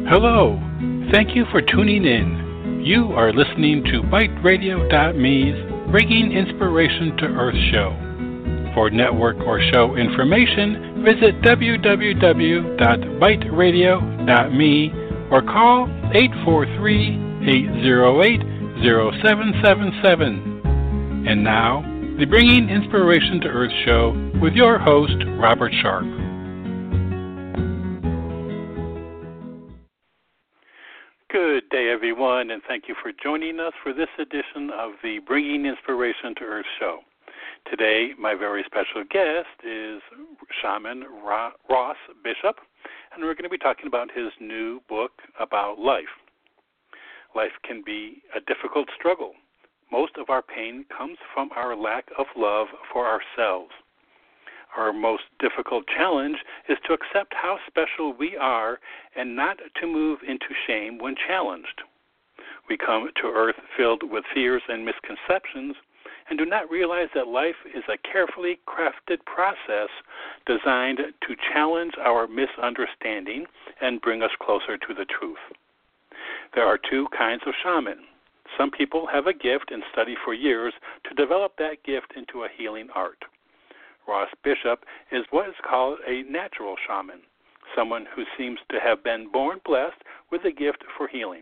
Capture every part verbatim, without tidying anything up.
Hello, thank you for tuning in. You are listening to Bite Radio dot me's Bringing Inspiration to Earth show. For network or show information, visit w w w dot bite radio dot me or call eight four three, eight zero eight, zero seven seven seven. And now, the Bringing Inspiration to Earth show with your host, Robert Sharp. Good day, everyone, and thank you for joining us for this edition of the Bringing Inspiration to Earth show. Today, my very special guest is Shaman Ra- Ross Bishop, and we're going to be talking about his new book about life. Life can be a difficult struggle. Most of our pain comes from our lack of love for ourselves. Our most difficult challenge is to accept how special we are and not to move into shame when challenged. We come to earth filled with fears and misconceptions and do not realize that life is a carefully crafted process designed to challenge our misunderstanding and bring us closer to the truth. There are two kinds of shaman. Some people have a gift and study for years to develop that gift into a healing art. Ross Bishop is what is called a natural shaman, someone who seems to have been born blessed with a gift for healing.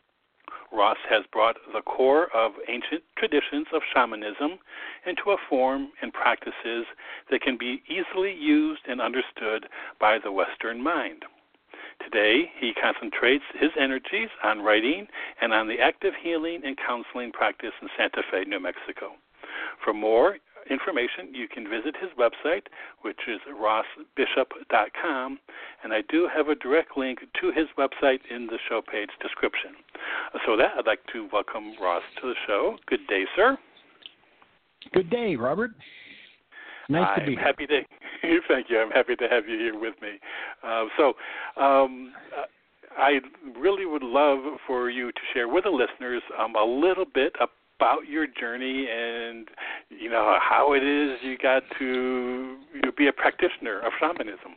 Ross has brought the core of ancient traditions of shamanism into a form and practices that can be easily used and understood by the Western mind. Today, he concentrates his energies on writing and on the active healing and counseling practice in Santa Fe, New Mexico. For more information, you can visit his website, which is ross bishop dot com, and I do have a direct link to his website in the show page description. So with that, I'd like to welcome Ross to the show. Good day, sir. Good day, Robert. Nice I'm to be here. Happy to, thank you. I'm happy to have you here with me. Uh, so um, I really would love for you to share with the listeners um, a little bit about about your journey and, you know, how it is you got to you know, be a practitioner of shamanism.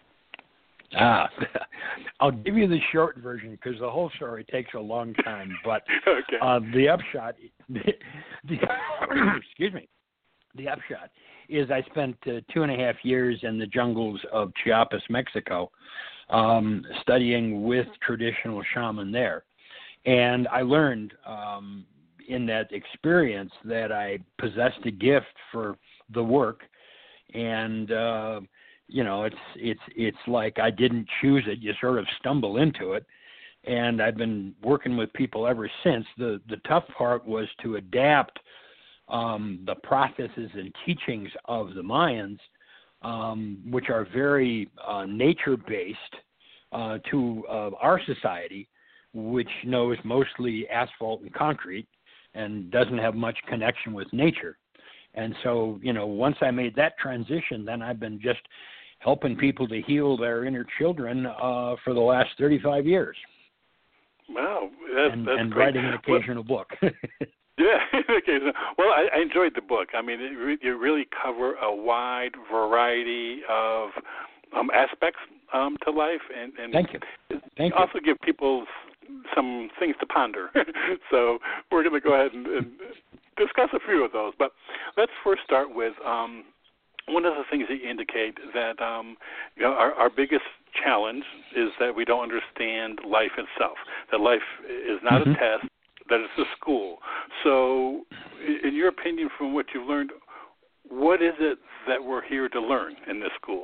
Ah, I'll give you the short version because the whole story takes a long time. But okay. uh, the upshot, the, the, excuse me, the upshot is I spent uh, two and a half years in the jungles of Chiapas, Mexico, um, studying with traditional shaman there, and I learned. Um, in that experience that I possessed a gift for the work, and uh, you know, it's it's it's like I didn't choose it. You sort of stumble into it, and I've been working with people ever since. The the tough part was to adapt um, the processes and teachings of the Mayans, um, which are very uh, nature-based, uh, to uh, our society, which knows mostly asphalt and concrete, and doesn't have much connection with nature. And so, you know, once I made that transition, then I've been just helping people to heal their inner children uh, for the last thirty-five years. Wow, that's, and, that's and great. writing an occasional well, book. yeah, okay. Well, I, I enjoyed the book. I mean, it re- you really cover a wide variety of um, aspects um, to life, and, and Thank you. Thank also you. give people some things to ponder. So we're going to go ahead and, and discuss a few of those. But let's first start with um, one of the things that you indicate that um, you know, our, our biggest challenge is that we don't understand life itself, that life is not mm-hmm. a test, that it's a school. So in your opinion, from what you've learned, what is it that we're here to learn in this school?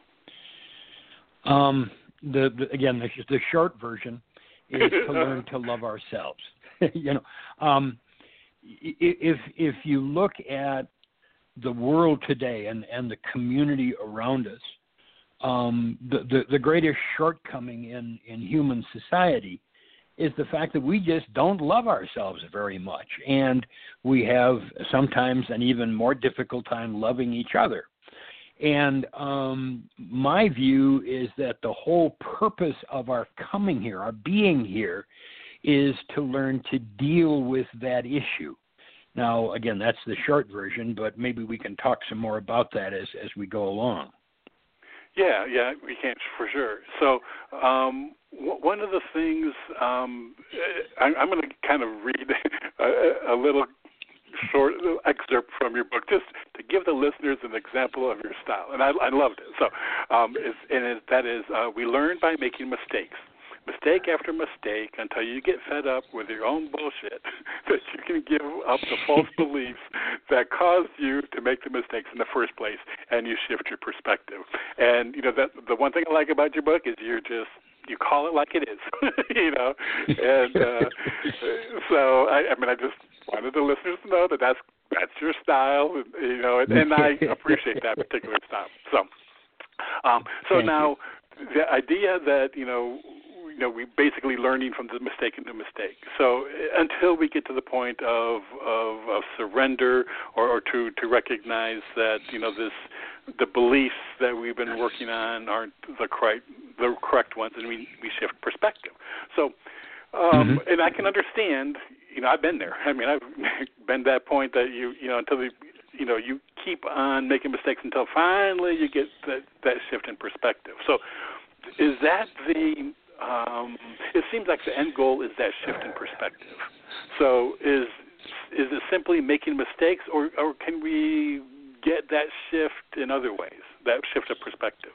Um, the, the again, the, the short version is to learn to love ourselves. you know, um, if if you look at the world today and, and the community around us, um, the, the the greatest shortcoming in, in human society is the fact that we just don't love ourselves very much, and we have sometimes an even more difficult time loving each other. And um, my view is that the whole purpose of our coming here, our being here, is to learn to deal with that issue. Now, again, that's the short version, but maybe we can talk some more about that as, as we go along. Yeah, yeah, we can for sure. So um, w- one of the things um, I, I'm going to kind of read a, a little short excerpt from your book, just to give the listeners an example of your style, and I, I loved it. So, um, it's, and it, that is, uh, we learn by making mistakes, mistake after mistake, until you get fed up with your own bullshit, that you can give up the false beliefs that caused you to make the mistakes in the first place, and you shift your perspective. And you know that the one thing I like about your book is you're just you call it like it is, you know. And uh, so, I, I mean, I just wanted the listeners to know that that's that's your style, you know, and, and I appreciate that particular style. So, um, so Thank now you. the idea that you know, you know, we basically learning from the mistake into mistake. So until we get to the point of of, of surrender, or, or to to recognize that you know this the beliefs that we've been working on aren't the correct the correct ones, and we we shift perspective. So, um, mm-hmm. and I can understand. You know, I've been there. I mean, I've been to that point that you you know until the you know you keep on making mistakes until finally you get that that shift in perspective. So, is that the Um, it seems like the end goal is that shift in perspective. So is is it simply making mistakes, or, or can we get that shift in other ways, that shift of perspective?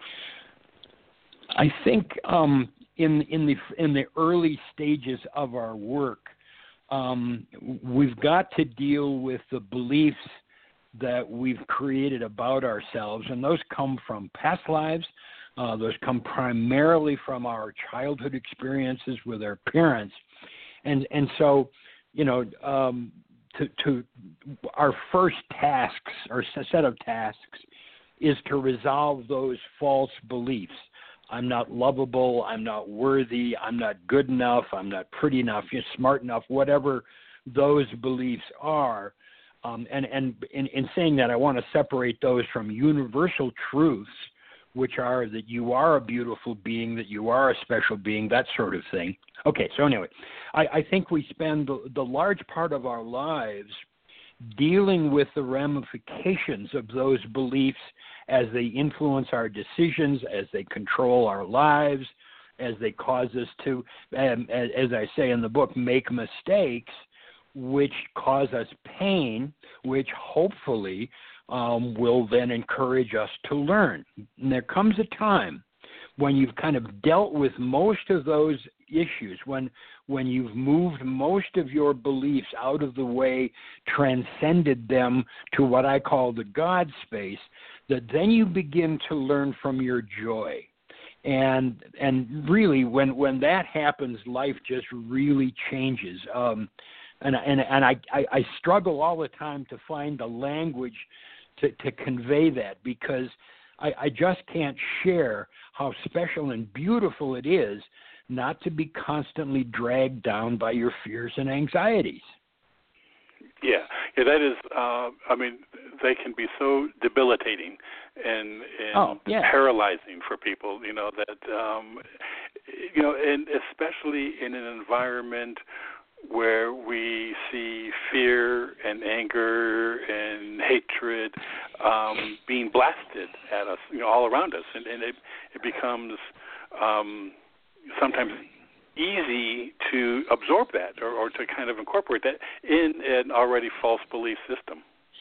I think um, in in the in the early stages of our work, um, we've got to deal with the beliefs that we've created about ourselves, and those come from past lives. Uh, those come primarily from our childhood experiences with our parents, and and so, you know, um, to, to our first tasks or set of tasks is to resolve those false beliefs. I'm not lovable. I'm not worthy. I'm not good enough. I'm not pretty enough. You're smart enough. Whatever those beliefs are, um, and and in, in saying that, I want to separate those from universal truths, which are that you are a beautiful being, that you are a special being, that sort of thing. Okay, so anyway, I, I think we spend the, the large part of our lives dealing with the ramifications of those beliefs as they influence our decisions, as they control our lives, as they cause us to, um, as, as I say in the book, make mistakes, which cause us pain, which hopefully Um, will then encourage us to learn. And there comes a time when you've kind of dealt with most of those issues, when when you've moved most of your beliefs out of the way, transcended them to what I call the God space, that then you begin to learn from your joy. And and really, when, when that happens, life just really changes. Um, and and, and I, I, I struggle all the time to find the language To, to convey that, because I, I just can't share how special and beautiful it is not to be constantly dragged down by your fears and anxieties. Yeah, yeah, that is. Uh, I mean, they can be so debilitating and, and oh, yeah. paralyzing for people. You know that. Um, you know, and especially in an environment where we see fear and anger and hatred um, being blasted at us, you know, all around us, and, and it it becomes um, sometimes easy to absorb that or, or to kind of incorporate that in an already false belief system.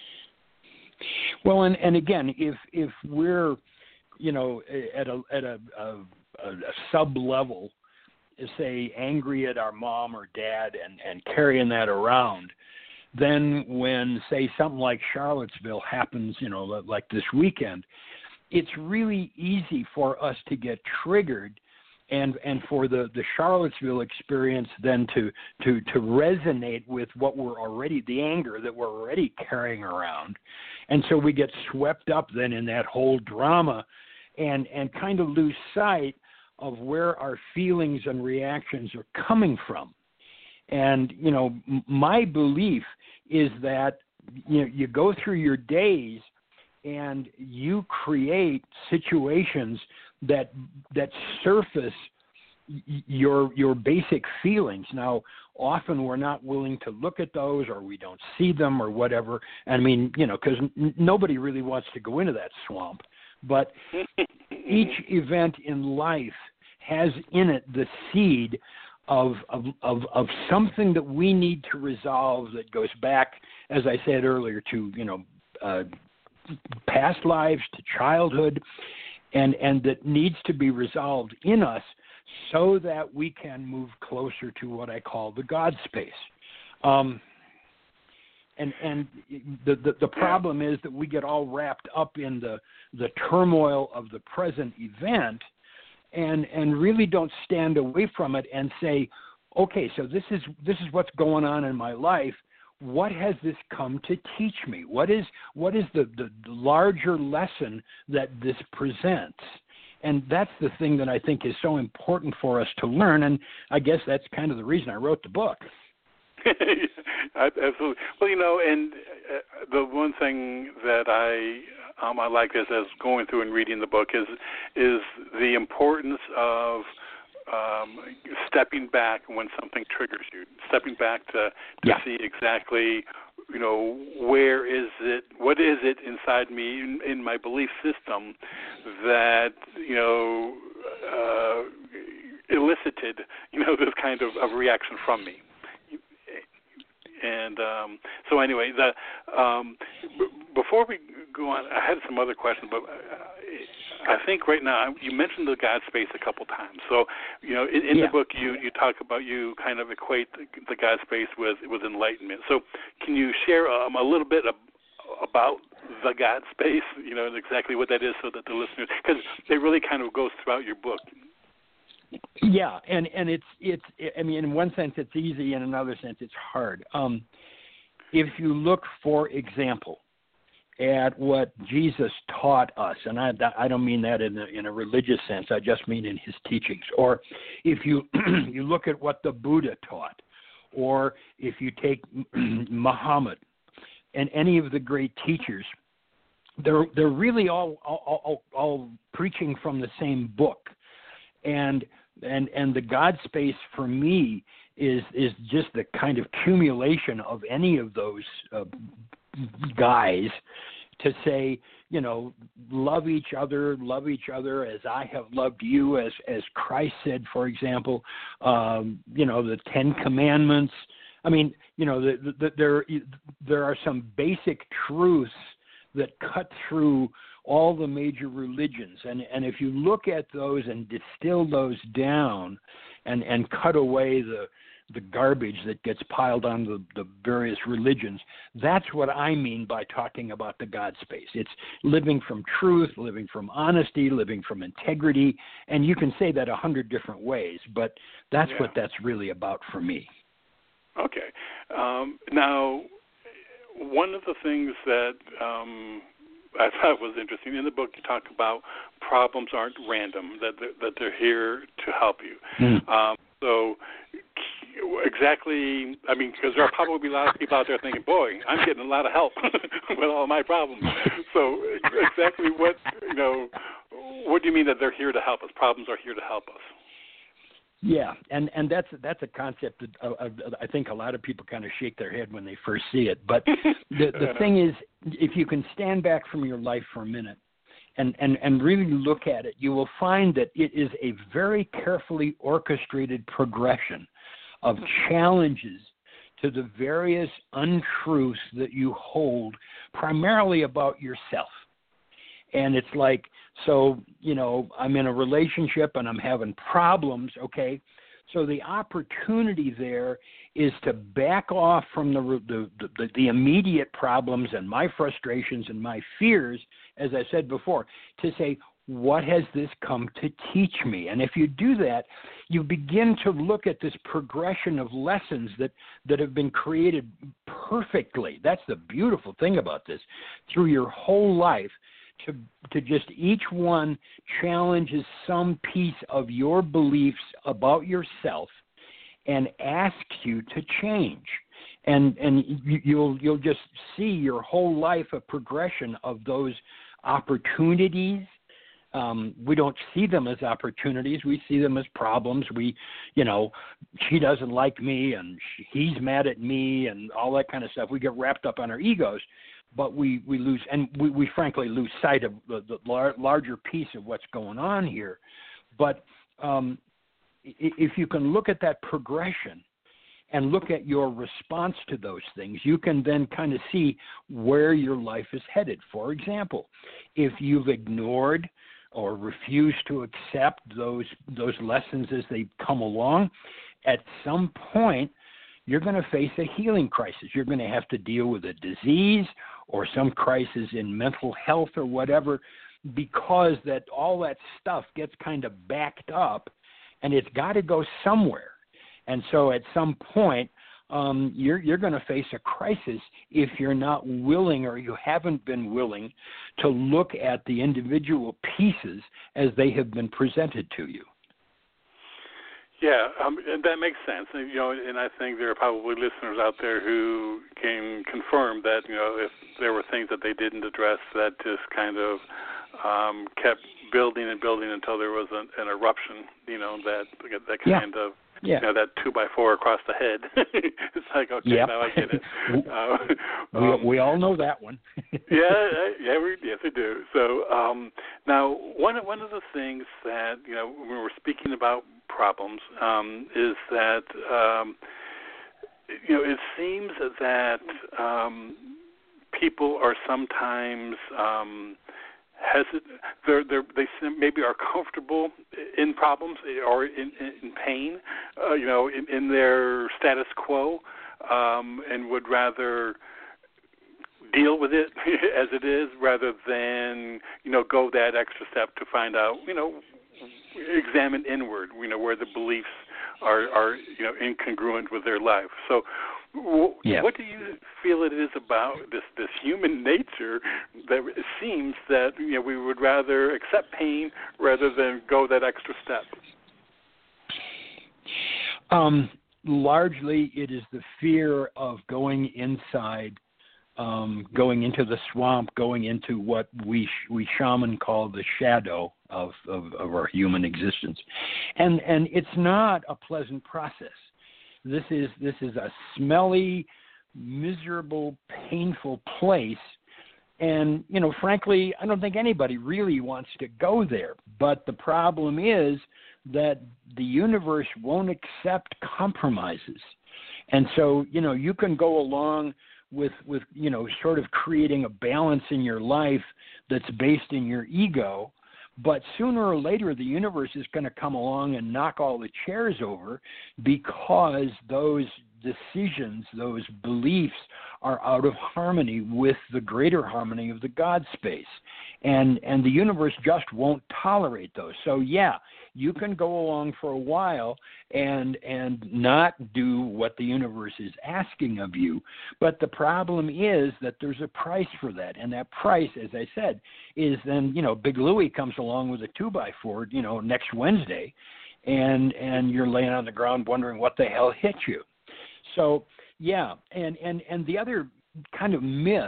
Well, and, and again, if if we're, you know, at a at a, a, a sub level, say angry at our mom or dad and, and carrying that around, then when, say, something like Charlottesville happens, you know, like this weekend, it's really easy for us to get triggered and and for the, the Charlottesville experience then to, to, to resonate with what we're already, the anger that we're already carrying around. And so we get swept up then in that whole drama and, and kind of lose sight of where our feelings and reactions are coming from. And, you know, m- my belief is that, you know, you go through your days and you create situations that that surface y- your your basic feelings. Now, often we're not willing to look at those, or we don't see them or whatever. I mean, you know, because n- nobody really wants to go into that swamp. But each event in life has in it the seed of, of of of something that we need to resolve that goes back, as I said earlier, to you know uh, past lives, to childhood, and and that needs to be resolved in us so that we can move closer to what I call the God space. Um, And and the, the the problem is that we get all wrapped up in the the turmoil of the present event, and and really don't stand away from it and say, okay, so this is this is what's going on in my life. What has this come to teach me? What is what is the, the larger lesson that this presents? And that's the thing that I think is so important for us to learn. And I guess that's kind of the reason I wrote the book. Absolutely. Well, you know, and uh, the one thing that I um, I like as as going through and reading the book is is the importance of um, stepping back when something triggers you, stepping back to to yeah. see exactly, you know, where is it, what is it inside me in, in my belief system that you know uh, elicited you know this kind of, of reaction from me. And um, so anyway, the um, b- before we go on, I had some other questions, but uh, I think right now you mentioned the God space a couple times. So you know, in, in yeah. the book, you, you talk about you kind of equate the, the God space with with enlightenment. So can you share um, a little bit of, about the God space? You know, and exactly what that is, so that the listeners, because it really kind of goes throughout your book. Yeah, and, and it's it's I mean, in one sense it's easy, in another sense it's hard. Um, if you look, for example, at what Jesus taught us, and I, I don't mean that in a, in a religious sense, I just mean in his teachings. Or if you you look at what the Buddha taught, or if you take Muhammad and any of the great teachers, they're they're really all all, all, all preaching from the same book. And and and the God space for me is is just the kind of accumulation of any of those uh, guys to say, you know, love each other, love each other as I have loved you, as as Christ said, for example, um, you know, the Ten Commandments. I mean, you know, the, the, there there are some basic truths that cut through all the major religions. And, and if you look at those and distill those down and, and cut away the the garbage that gets piled on the, the various religions, that's what I mean by talking about the God space. It's living from truth, living from honesty, living from integrity, and you can say that a hundred different ways, but that's yeah. what that's really about for me. Okay. Um, now, one of the things that um, I thought was interesting, in the book you talk about problems aren't random, that they're, that they're here to help you. Mm. Um, so exactly, I mean, because there are probably a lot of people out there thinking, boy, I'm getting a lot of help with all my problems. So exactly what, you know, what do you mean that they're here to help us? Problems are here to help us. Yeah, and, and that's that's a concept that uh, uh, I think a lot of people kind of shake their head when they first see it. But the the thing is, if you can stand back from your life for a minute and, and, and really look at it, you will find that it is a very carefully orchestrated progression of challenges to the various untruths that you hold, primarily about yourself. And it's like, so, you know, I'm in a relationship and I'm having problems, okay? So the opportunity there is to back off from the the, the, the immediate problems and my frustrations and my fears, as I said before, to say, what has this come to teach me? And if you do that, you begin to look at this progression of lessons that, that have been created perfectly. That's the beautiful thing about this. Through your whole life, to to just each one challenges some piece of your beliefs about yourself and asks you to change. And and you, you'll you'll just see your whole life a progression of those opportunities. Um, we don't see them as opportunities. We see them as problems. We, you know, she doesn't like me and she, he's mad at me and all that kind of stuff. We get wrapped up on our egos. But we, we lose, and we, we frankly lose sight of the, the lar- larger piece of what's going on here. But um, if you can look at that progression and look at your response to those things, you can then kind of see where your life is headed. For example, if you've ignored or refused to accept those those lessons as they come along, at some point you're going to face a healing crisis. You're going to have to deal with a disease or some crisis in mental health or whatever, because that all that stuff gets kind of backed up, and it's got to go somewhere. And so at some point, um, you're, you're going to face a crisis if you're not willing, or you haven't been willing, to look at the individual pieces as they have been presented to you. Yeah, um, and that makes sense. And, you know, and I think there are probably listeners out there who can confirm that, you know, if there were things that they didn't address that just kind of um, kept building and building until there was an, an eruption, you know, that that kind yeah. of, yeah. you know, that two by four across the head. It's like, okay, yep. now I get it. Uh, we, um, we all know that one. yeah, yeah, we, yes, we do. So um, now, one one of the things that, you know, when we're speaking about problems, um, is that um, you know, it seems that um, people are sometimes um, hesitant. They're, they're, they maybe are comfortable in problems or in, in pain, uh, you know, in, in their status quo, um, and would rather deal with it as it is rather than, you know, go that extra step to find out, you know, examine inward, you know, where the beliefs are, are you know, incongruent with their life. So w- yeah. what do you feel it is about this, this human nature that it seems that, you know, we would rather accept pain rather than go that extra step? Um, largely it is the fear of going inside, um, going into the swamp, going into what we we shaman call the shadow of, of, of our human existence. And and it's not a pleasant process. This is this is a smelly, miserable, painful place. And, you know, frankly, I don't think anybody really wants to go there. But the problem is that the universe won't accept compromises. And so, you know, you can go along with, with, you know, sort of creating a balance in your life that's based in your ego, but sooner or later the universe is going to come along and knock all the chairs over because those decisions, those beliefs are out of harmony with the greater harmony of the God space. And and the universe just won't tolerate those. So yeah, you can go along for a while and and not do what the universe is asking of you. But the problem is that there's a price for that. And that price, as I said, is then, you know, Big Louie comes along with a two by four, you know, next Wednesday, and and you're laying on the ground wondering what the hell hit you. So yeah, and, and, and the other kind of myth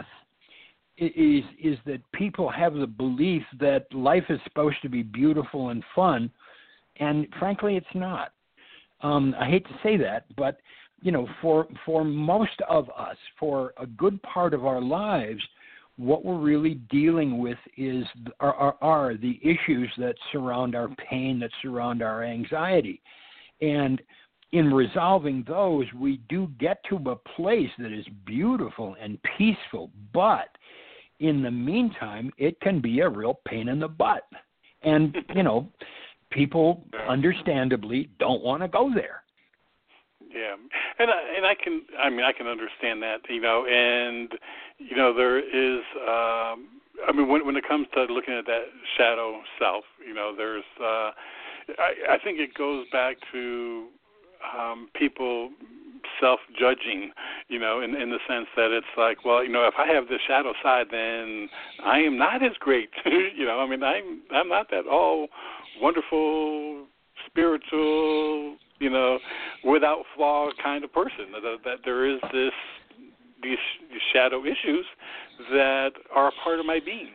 is is that people have the belief that life is supposed to be beautiful and fun, and frankly, it's not. Um, I hate to say that, but you know, for for most of us, for a good part of our lives, what we're really dealing with is are, are, are the issues that surround our pain, that surround our anxiety, and in resolving those, we do get to a place that is beautiful and peaceful, but in the meantime, it can be a real pain in the butt. And, you know, people understandably don't want to go there. Yeah, and I, and I can, I mean, I can understand that, you know, and, you know, there is, um, I mean, when, when it comes to looking at that shadow self, you know, there's, uh, I, I think it goes back to um, people self-judging, you know, in, in the sense that it's like, well, you know, if I have the shadow side, then I am not as great, you know, I mean, I'm, I'm not that all wonderful, spiritual, you know, without flaw kind of person, that, that there is this, these, these shadow issues that are a part of my being.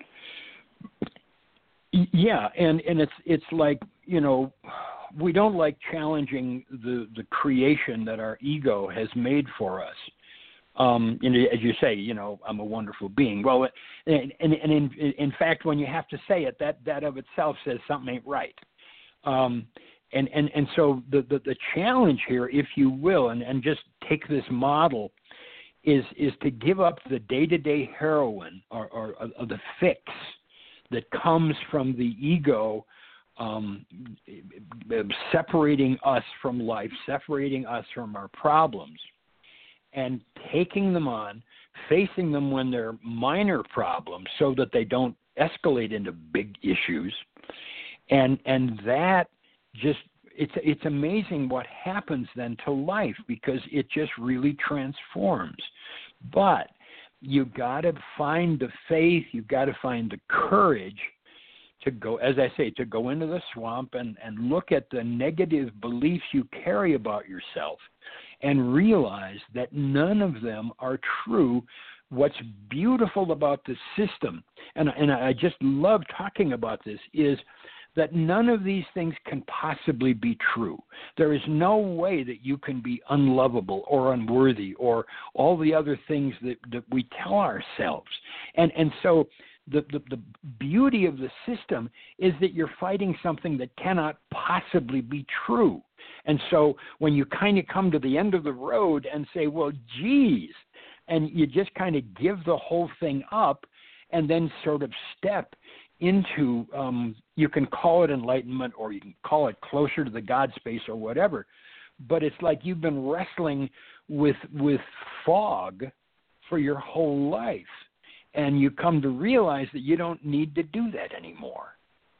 Yeah, and, and it's it's like, you know, we don't like challenging the, the creation that our ego has made for us. Um, and as you say, you know, I'm a wonderful being. Well, and, and, and in, in fact, when you have to say it, that, that of itself says something ain't right. Um, And and, and so the, the, the challenge here, if you will, and, and just take this model, is is to give up the day-to-day heroin or, or, or the fix that comes from the ego um, separating us from life, separating us from our problems, and taking them on, facing them when they're minor problems so that they don't escalate into big issues. And and that just, it's it's amazing what happens then to life, because it just really transforms. But you got to find the faith, you got to find the courage to go, as I say, to go into the swamp and, and look at the negative beliefs you carry about yourself and realize that none of them are true. What's beautiful about the system, and, and I just love talking about this, is that none of these things can possibly be true. There is no way that you can be unlovable or unworthy or all the other things that, that we tell ourselves. And and so the, the, the beauty of the system is that you're fighting something that cannot possibly be true. And so when you kind of come to the end of the road and say, well, geez, and you just kind of give the whole thing up and then sort of step into, um, you can call it enlightenment or you can call it closer to the God space or whatever, but it's like you've been wrestling with with fog for your whole life, and you come to realize that you don't need to do that anymore.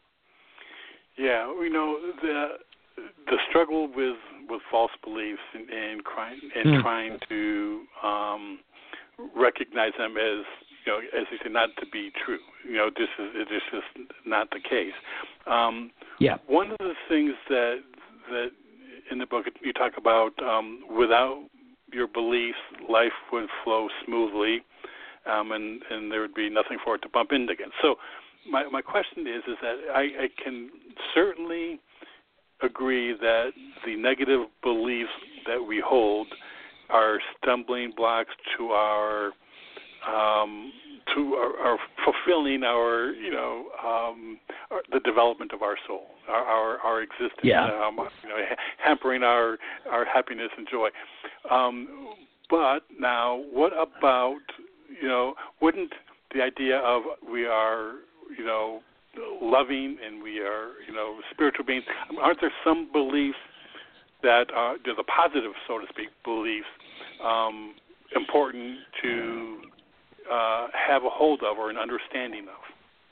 Yeah, you know, the the struggle with, with false beliefs and, and, crying, and mm. trying to um, recognize them as, you know, as you say, not to be true. You know, this is this is not the case. Um, yeah. One of the things that that in the book you talk about, um, without your beliefs, life would flow smoothly, um, and and there would be nothing for it to bump into again. So, my my question is is that I, I can certainly agree that the negative beliefs that we hold are stumbling blocks to our Um, to our, our fulfilling our, you know, um, our, the development of our soul, our our, our existence, yeah. um, you know, hampering our, our happiness and joy. Um, but now, what about, you know, wouldn't the idea of we are, you know, loving and we are, you know, spiritual beings, aren't there some beliefs that are, you know, the positive, so to speak, beliefs, um, important to Uh, have a hold of or an understanding of?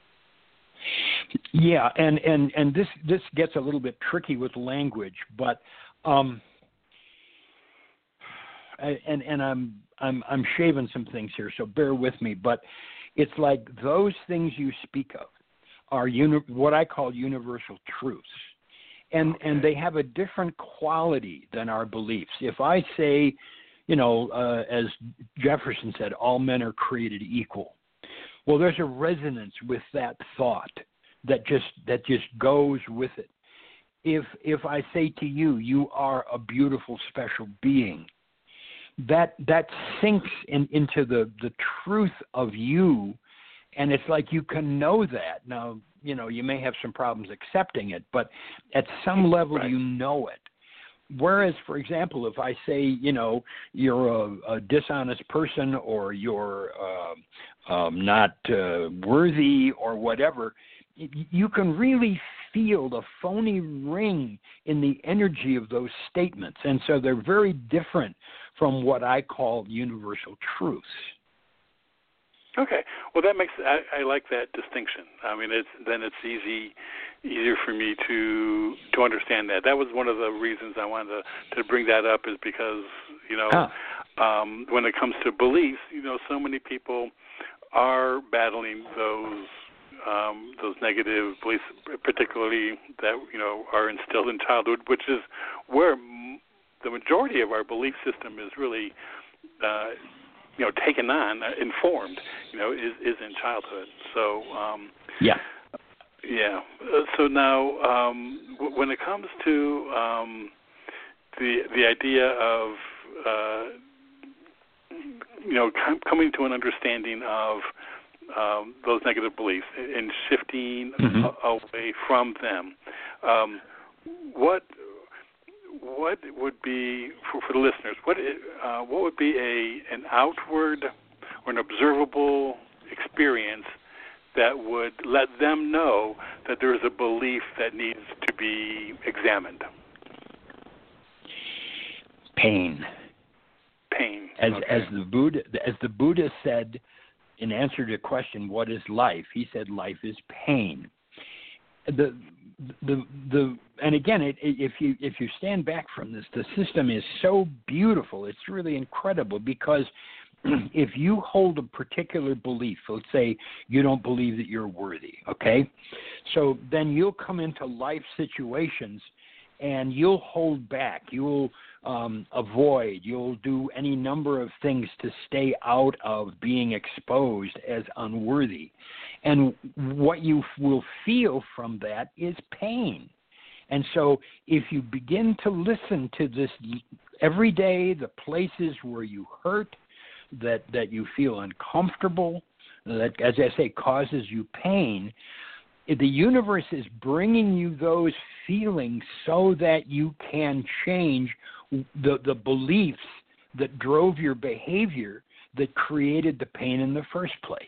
Yeah, and, and, and this this gets a little bit tricky with language, but um, I, and and I'm I'm I'm shaving some things here, so bear with me. But it's like those things you speak of are uni- what I call universal truths, and okay. and they have a different quality than our beliefs. If I say, you know, uh, as Jefferson said, all men are created equal. Well, there's a resonance with that thought that just that just goes with it. If if I say to you, you are a beautiful, special being, that that sinks in, into the, the truth of you, and it's like you can know that. Now, you know, you may have some problems accepting it, but at some level right. you know it. Whereas, for example, if I say, you know, you're a, a dishonest person or you're uh, um, not uh, worthy or whatever, you can really feel the phony ring in the energy of those statements. And so they're very different from what I call universal truths. Okay. Well, that makes I, I like that distinction. I mean, it's then it's easy easier for me to to understand that. That was one of the reasons I wanted to, to bring that up, is because, you know, ah. um, when it comes to beliefs, you know, so many people are battling those um, those negative beliefs, particularly that, you know, are instilled in childhood, which is where m- the majority of our belief system is really uh, you know, taken on, uh, informed, you know, is, is in childhood. So, um, yeah. Yeah. Uh, so now, um, w- when it comes to um, the the idea of, uh, you know, com- coming to an understanding of um, those negative beliefs and shifting mm-hmm. a- away from them, um, what what would be for, for the listeners? What uh, what would be a an outward or an observable experience that would let them know that there is a belief that needs to be examined? Pain. Pain. As okay. as the Buddha as the Buddha said in answer to the question, what is life? He said life is pain. The the the and again, it, if you if you stand back from this, the system is so beautiful. It's really incredible because if you hold a particular belief, let's say you don't believe that you're worthy, okay? So then you'll come into life situations and you'll hold back. You'll um, avoid. You'll do any number of things to stay out of being exposed as unworthy. And what you will feel from that is pain. And so if you begin to listen to this every day, the places where you hurt, that, that you feel uncomfortable, that, as I say, causes you pain, the universe is bringing you those feelings so that you can change the, the beliefs that drove your behavior that created the pain in the first place.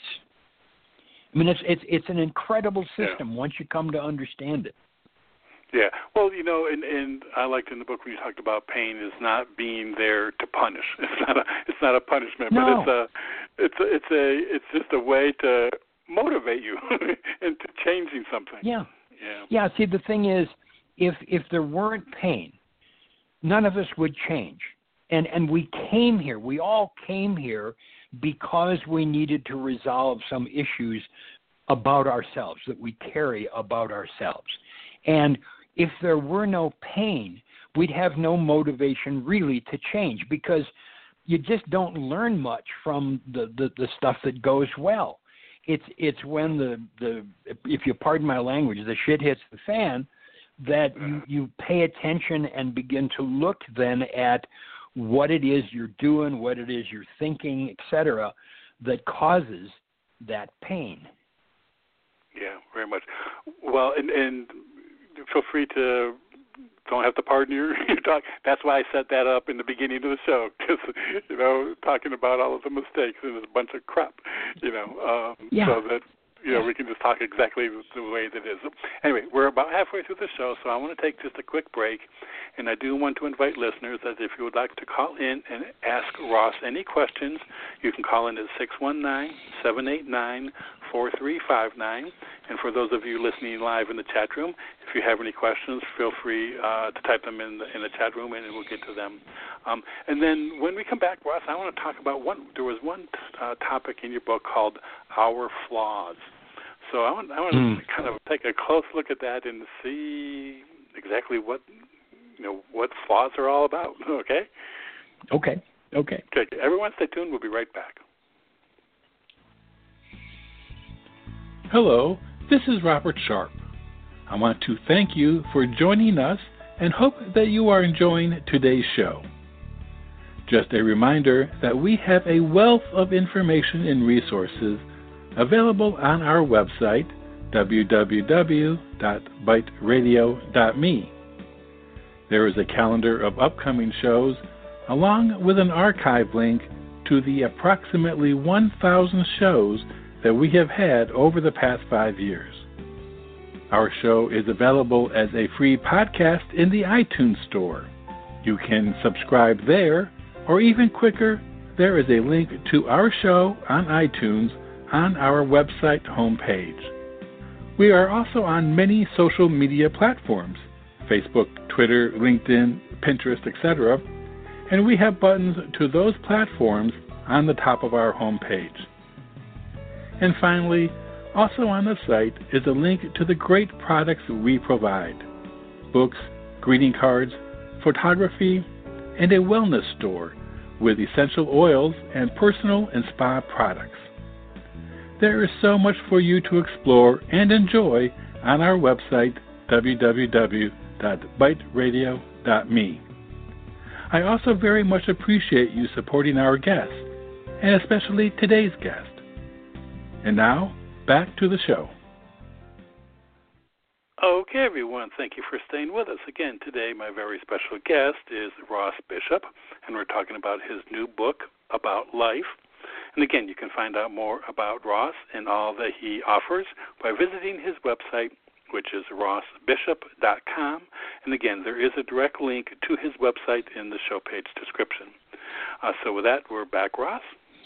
I mean, it's it's it's an incredible system yeah. once you come to understand it. Yeah. Well, you know, and, and I liked in the book when you talked about pain is not being there to punish. It's not a it's not a punishment, no. but it's a it's a, it's a it's just a way to motivate you into changing something. Yeah. Yeah. Yeah. See, the thing is, if if there weren't pain, none of us would change. And and we came here. We all came here because we needed to resolve some issues about ourselves that we carry about ourselves. And if there were no pain, we'd have no motivation really to change because you just don't learn much from the, the, the stuff that goes well. It's it's when the, the if you pardon my language, the shit hits the fan, that you, you pay attention and begin to look then at what it is you're doing, what it is you're thinking, et cetera, that causes that pain. Yeah, very much. Well, and, and feel free to, don't have to pardon your, your talk. That's why I set that up in the beginning of the show, because, you know, talking about all of the mistakes and it's a bunch of crap, you know, um, yeah. so that, you know, yeah. we can just talk exactly the way that it is. Anyway, we're about halfway through the show, so I want to take just a quick break, and I do want to invite listeners that if you would like to call in and ask Ross any questions, you can call in at six one nine, seven eight nine, four three five nine. And for those of you listening live in the chat room, if you have any questions, feel free uh, to type them in the, in the chat room, and we'll get to them. Um, and then when we come back, Ross, I want to talk about one. There was one uh, topic in your book called Our Flaws. So I want, I want mm. to kind of take a close look at that and see exactly what you know what flaws are all about. Okay. Okay. Okay. Okay. Everyone, stay tuned. We'll be right back. Hello, this is Robert Sharp. I want to thank you for joining us and hope that you are enjoying today's show. Just a reminder that we have a wealth of information and resources available on our website, w w w dot byte radio dot me. There is a calendar of upcoming shows along with an archive link to the approximately one thousand shows that we have had over the past five years. Our show is available as a free podcast in the iTunes Store. You can subscribe there, or even quicker, there is a link to our show on iTunes on our website homepage. We are also on many social media platforms, Facebook, Twitter, LinkedIn, Pinterest, et cetera, and we have buttons to those platforms on the top of our homepage. And finally, also on the site is a link to the great products we provide: books, greeting cards, photography, and a wellness store with essential oils and personal and spa products. There is so much for you to explore and enjoy on our website, w w w dot byte radio dot me. I also very much appreciate you supporting our guests, and especially today's guest. And now, back to the show. Okay, everyone, thank you for staying with us. Again, today my very special guest is Ross Bishop, and we're talking about his new book about life. And again, you can find out more about Ross and all that he offers by visiting his website, which is ross bishop dot com. And again, there is a direct link to his website in the show page description. Uh, so with that, we're back, Ross.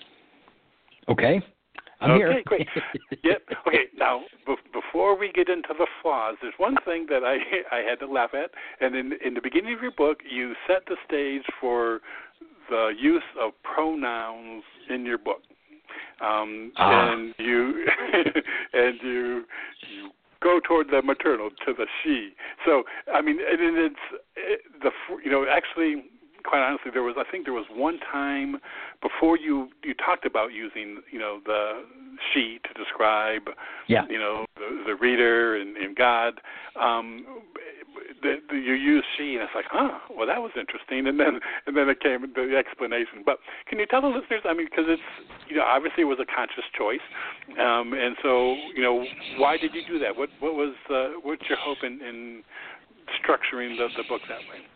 Okay. I'm okay, here. great. Yep. Okay, now, be- before we get into the flaws, there's one thing that I I had to laugh at. And in, in the beginning of your book, you set the stage for the use of pronouns in your book. Um, ah. And you and you you go toward the maternal, to the she. So, I mean, and it's it, the you know actually. Quite honestly, there was I think there was one time before you, you talked about using you know the she to describe yeah. you know the, the reader and, and God. Um, the, the, you use she, and it's like, huh, well that was interesting, and then and then it came the explanation. But can you tell the listeners? I mean, because it's you know obviously it was a conscious choice, um, and so you know why did you do that? What what was uh, what's your hope in, in structuring the, the book that way?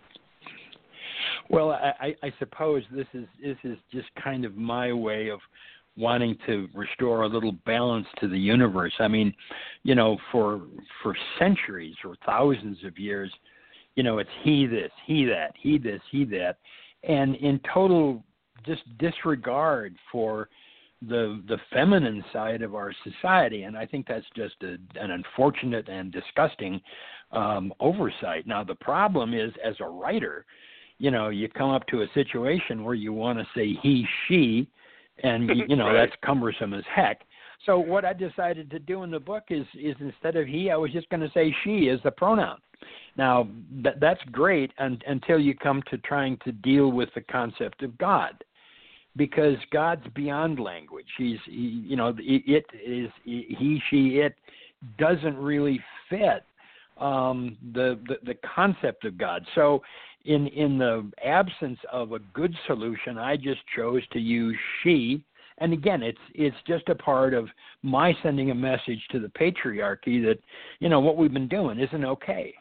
Well, I, I suppose this is this is just kind of my way of wanting to restore a little balance to the universe. I mean, you know, for for centuries or thousands of years, you know, it's he this, he that, he this, he that, and in total just disregard for the the feminine side of our society. And I think that's just a, an unfortunate and disgusting um, oversight. Now, the problem is, as a writer, you know, you come up to a situation where you want to say he, she, and, you know, right. that's cumbersome as heck. So what I decided to do in the book is, is instead of he, I was just going to say she as the pronoun. Now, th- that's great un- until you come to trying to deal with the concept of God, because God's beyond language. He's, he, you know, it, it is he, she, it doesn't really fit um, the, the the concept of God. So in in the absence of a good solution, I just chose to use she. And again, it's it's just a part of my sending a message to the patriarchy that, you know, what we've been doing isn't okay.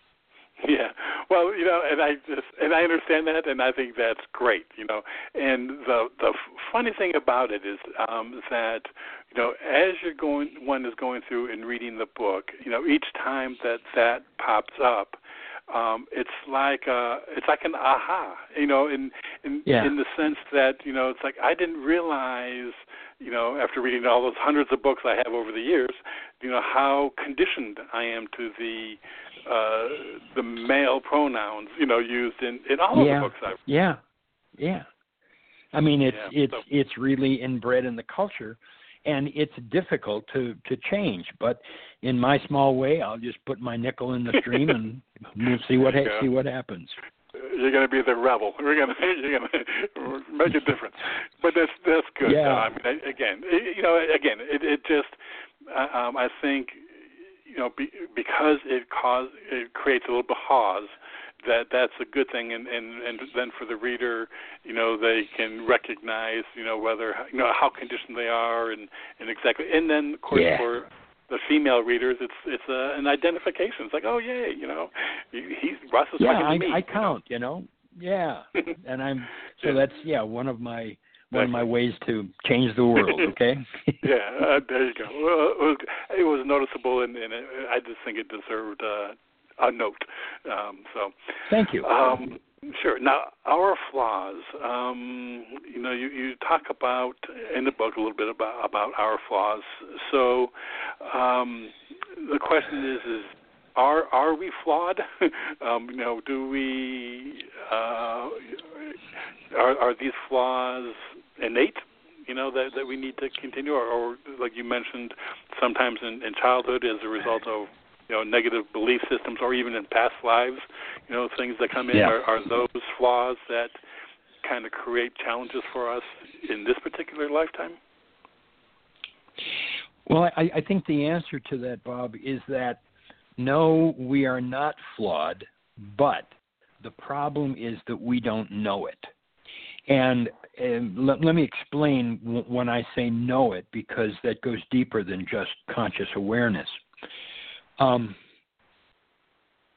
Yeah, well, you know, and I just and I understand that, and I think that's great, you know. And the the funny thing about it is um, that, you know, as you're going, one is going through and reading the book, you know, each time that that pops up, um, it's like a, it's like an aha, you know, in in yeah. in the sense that, you know, it's like I didn't realize, you know, after reading all those hundreds of books I have over the years, you know, how conditioned I am to the uh, the male pronouns, you know, used in, in all yeah. of the books I've read. Yeah, yeah. I mean, it's yeah, it's so. it's really inbred in the culture, and it's difficult to, to change. But in my small way, I'll just put my nickel in the stream, and we'll see what ha- see what happens. You're going to be the rebel. We're going to you're going to make a difference. But that's that's good. Yeah. Uh, I mean, again, you know, again, it, it just uh, um, I think. You know, be, because it cause it creates a little bit of pause, that that's a good thing, and, and, and then for the reader, you know, they can recognize, you know, whether you know how conditioned they are, and, and exactly, and then of course yeah. for the female readers, it's it's a, an identification. It's like, oh yay, you know, he's Russ is yeah, talking I, to me. I count, you know, you know? yeah, and I'm so that's yeah one of my. One of my ways to change the world, okay? yeah, uh, there you go. Well, it, was, it was noticeable, and, and it, I just think it deserved uh, a note. Um, so, thank you. Um, sure. Now, our flaws. Um, you know, you, you talk about in the book a little bit about about our flaws. So, um, the question is: is are are we flawed? um, you know, do we? Uh, are are these flaws innate, you know, that, that we need to continue, or, or like you mentioned, sometimes in, in childhood as a result of, you know, negative belief systems, or even in past lives, you know, things that come in, yeah. are, are those flaws that kind of create challenges for us in this particular lifetime? Well, I, I think the answer to that, Bob, is that no, we are not flawed, but the problem is that we don't know it. And uh, let, let me explain w- when I say know it, because that goes deeper than just conscious awareness. Um,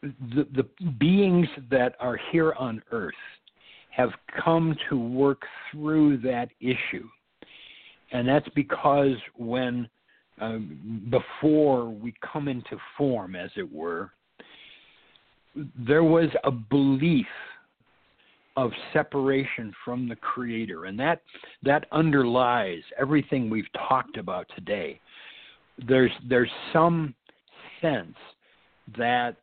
the, the beings that are here on Earth have come to work through that issue. And that's because when, uh, before we come into form, as it were, there was a belief of separation from the Creator, and that that underlies everything we've talked about today. There's there's some sense that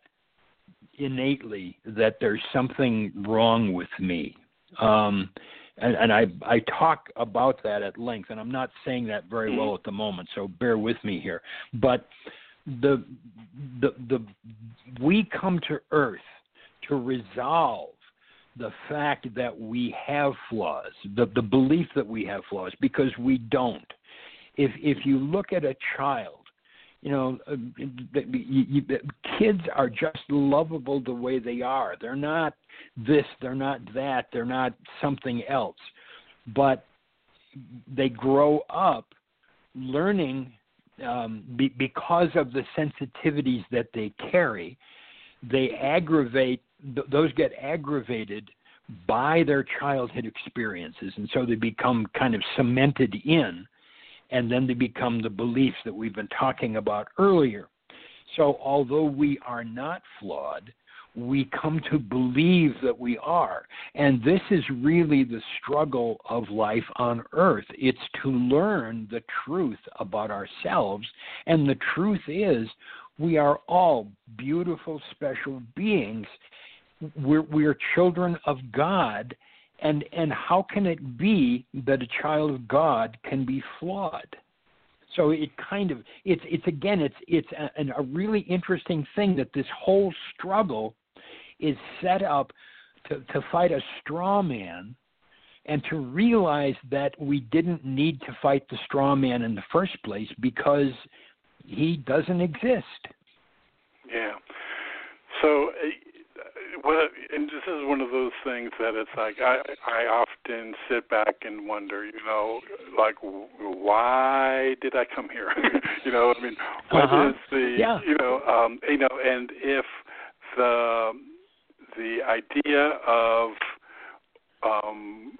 innately that there's something wrong with me, um, and, and I I talk about that at length, and I'm not saying that very well at the moment, so bear with me here. But the the the we come to Earth to resolve the fact that we have flaws, the, the belief that we have flaws, because we don't. If if you look at a child, you know, uh, you, you, kids are just lovable the way they are. They're not this, they're not that, they're not something else. But they grow up learning um, be, because of the sensitivities that they carry. They aggravate, th- those get aggravated by their childhood experiences, and so they become kind of cemented in, and then they become the beliefs that we've been talking about earlier. So although we are not flawed, we come to believe that we are, and this is really the struggle of life on Earth. It's to learn the truth about ourselves, and the truth is we are all beautiful, special beings. We're, we're children of God, and and how can it be that a child of God can be flawed? So it kind of it's it's again it's it's a, a really interesting thing that this whole struggle is set up to, to fight a straw man, and to realize that we didn't need to fight the straw man in the first place because he doesn't exist. Yeah. So, uh, what, and this is one of those things that it's like I, I often sit back and wonder, you know, like why did I come here? you know, I mean, what uh-huh. is the, yeah. you know, um, you know, and if the the idea of um,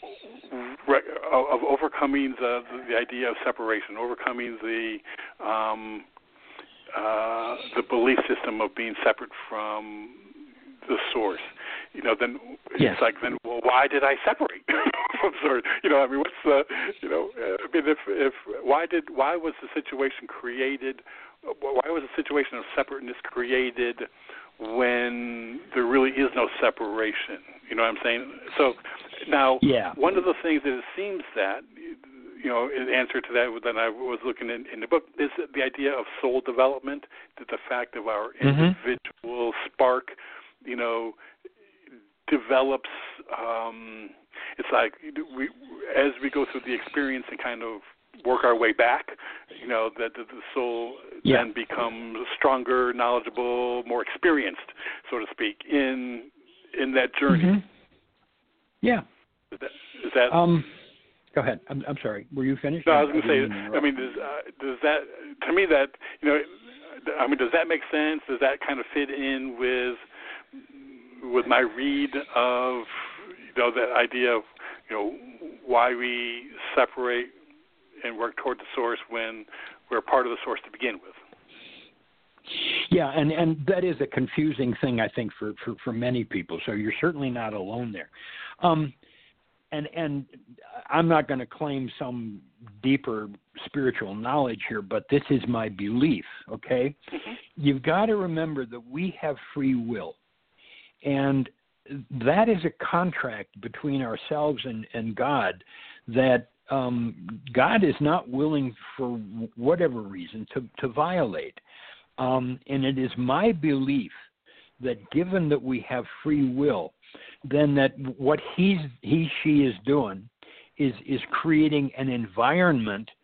of overcoming the the idea of separation, overcoming the um, uh, the belief system of being separate from the source, you know, then yes. it's like, then, well, why did I separate from source? You know, I mean, what's the, you know, I mean, if if why did why was the situation created? Why was the situation of separateness created when there really is no separation? You know what I'm saying? So now, yeah. one of the things that it seems that, you know, in answer to that, that I was looking in, in the book, is the idea of soul development, that the fact of our individual mm-hmm. spark, you know, develops. Um, it's like we, as we go through the experience and kind of work our way back, you know, that the, the soul yeah. then becomes stronger, knowledgeable, more experienced, so to speak, in in that journey. Mm-hmm. Yeah. Is that, is that um, go ahead. I'm, I'm sorry. Were you finished? No, I was going to say. I mean, does uh, does that to me that you know? I mean, does that make sense? Does that kind of fit in with with my read of you know that idea of you know why we separate and work toward the source when we're part of the source to begin with? Yeah, and, and that is a confusing thing, I think, for, for, for many people. So you're certainly not alone there. Um, and and I'm not going to claim some deeper spiritual knowledge here, but this is my belief, okay? Mm-hmm. You've got to remember that we have free will. And that is a contract between ourselves and, and God that um, God is not willing, for whatever reason, to, to violate. Um, and it is my belief that given that we have free will, then that what he's, he, she is doing is, is creating an environment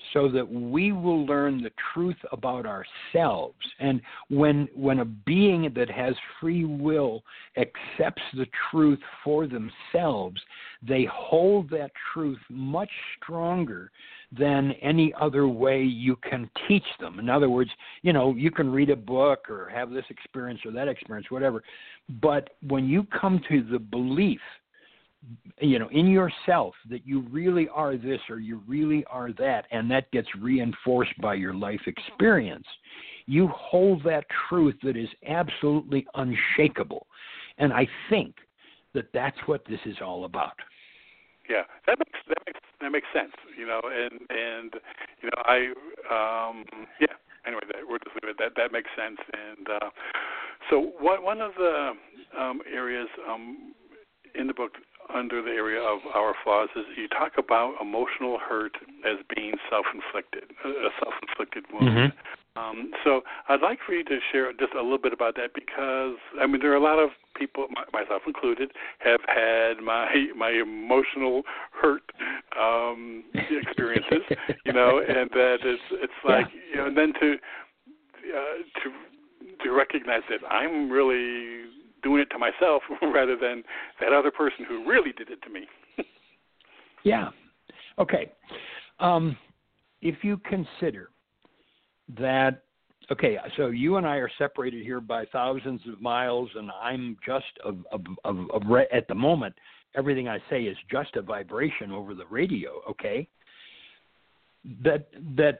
so that we will learn the truth about ourselves. And when when a being that has free will accepts the truth for themselves, they hold that truth much stronger than any other way you can teach them. In other words, you know, you can read a book or have this experience or that experience, whatever. But when you come to the belief, you know, in yourself that you really are this or you really are that, and that gets reinforced by your life experience, you hold that truth that is absolutely unshakable. And I think that that's what this is all about. Yeah, that makes that makes that makes sense, you know, and and you know, I um, yeah. Anyway, that, we'll just leave it. That that makes sense. And uh, so, what one of the um, areas um, in the book under the area of our flaws is you talk about emotional hurt as being self-inflicted, a self-inflicted wound. Mm-hmm. Um, so I'd like for you to share just a little bit about that because, I mean, there are a lot of people, myself included, have had my my emotional hurt um, experiences, you know, and that it's it's like, yeah. you know, and then to uh, to to recognize that I'm really doing it to myself rather than that other person who really did it to me. Yeah. Okay. Um, if you consider that, okay, so you and I are separated here by thousands of miles, and I'm just, a, a, a, a, at the moment, everything I say is just a vibration over the radio, okay? That, that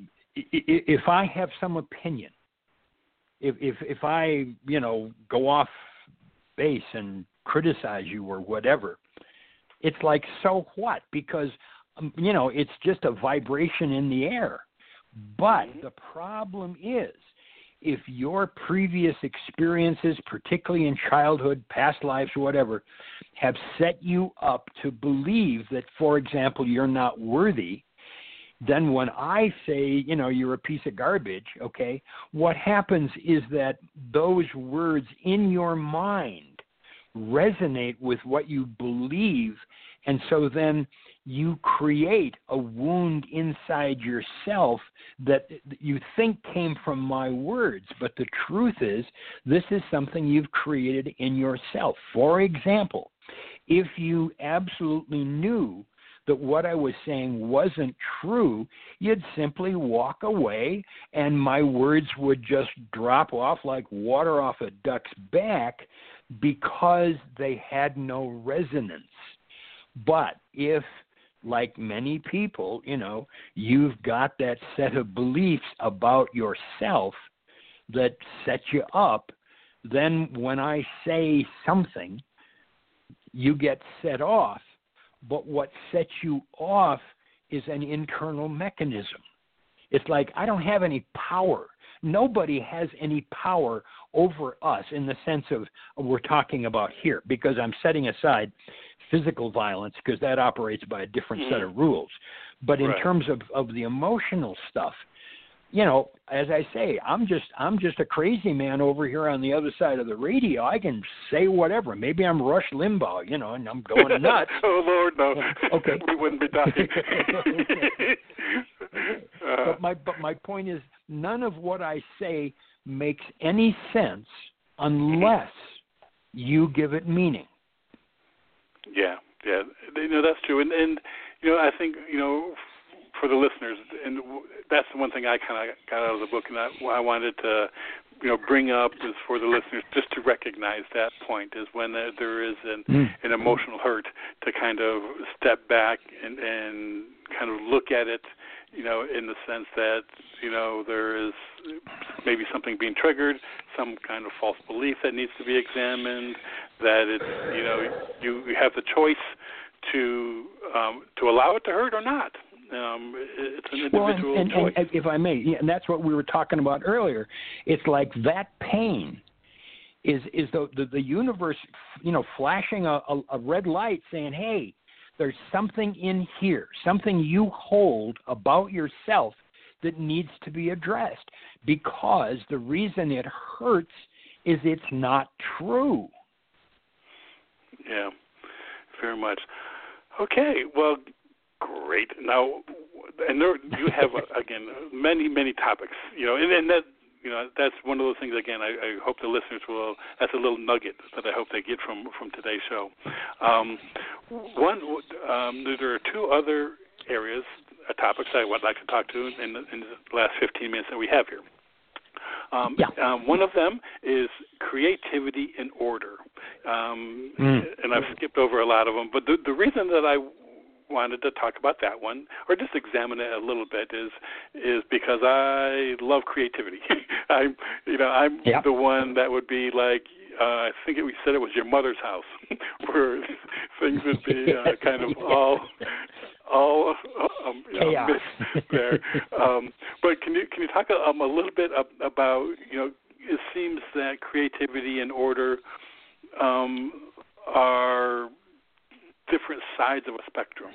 if I have some opinion, if, if, if I, you know, go off base and criticize you or whatever, it's like, so what? Because, um, you know, it's just a vibration in the air. But the problem is, if your previous experiences, particularly in childhood, past lives, whatever, have set you up to believe that, for example, you're not worthy, then when I say, you know, you're a piece of garbage, okay, what happens is that those words in your mind resonate with what you believe, and so then you create a wound inside yourself that you think came from my words, but the truth is this is something you've created in yourself. For example, if you absolutely knew that what I was saying wasn't true, you'd simply walk away and my words would just drop off like water off a duck's back because they had no resonance. But if, like many people, you know, you've got that set of beliefs about yourself that set you up, then when I say something, you get set off. But what sets you off is an internal mechanism. It's like, I don't have any power. Nobody has any power over us in the sense of we're talking about here, because I'm setting aside physical violence because that operates by a different mm. set of rules. But in right. terms of, of the emotional stuff, you know, as I say, I'm just I'm just a crazy man over here on the other side of the radio. I can say whatever. Maybe I'm Rush Limbaugh, you know, and I'm going nuts. Oh, Lord, no. Okay. We wouldn't be talking. uh, but my but my point is, none of what I say makes any sense unless you give it meaning. Yeah, yeah, you know, that's true. And, and you know, I think, you know, for the listeners, and that's the one thing I kind of got out of the book, and I, I wanted to, you know, bring up is for the listeners just to recognize that point is when there is an, mm. an emotional hurt, to kind of step back and, and kind of look at it, you know, in the sense that, you know, there is maybe something being triggered, some kind of false belief that needs to be examined, that it's, you know, you, you have the choice to um, to allow it to hurt or not. Um, it's an individual well, and, choice. And, if I may, yeah, and that's what we were talking about earlier. It's like that pain is is the the, the universe, you know, flashing a, a, a red light saying, hey, there's something in here, something you hold about yourself that needs to be addressed, because the reason it hurts is it's not true. Yeah, very much. Okay, well, great. Now, and there you have uh, again many many topics, you know, and, and that you know that's one of those things. Again, I, I hope the listeners will. That's a little nugget that I hope they get from from today's show. Um, one, um, there are two other areas, uh, topics I would like to talk to in the, in the last fifteen minutes that we have here. Um, yeah. um, one of them is creativity and order, um, mm. and I've skipped over a lot of them. But the, the reason that I wanted to talk about that one, or just examine it a little bit, is is because I love creativity. I'm, you know, I'm yeah. the one that would be like, uh, I think it, we said it was your mother's house, where things would be uh, kind of all. all um, you know, missed there. Um, but can you can you talk um, a little bit about, you know, it seems that creativity and order um, are different sides of a spectrum.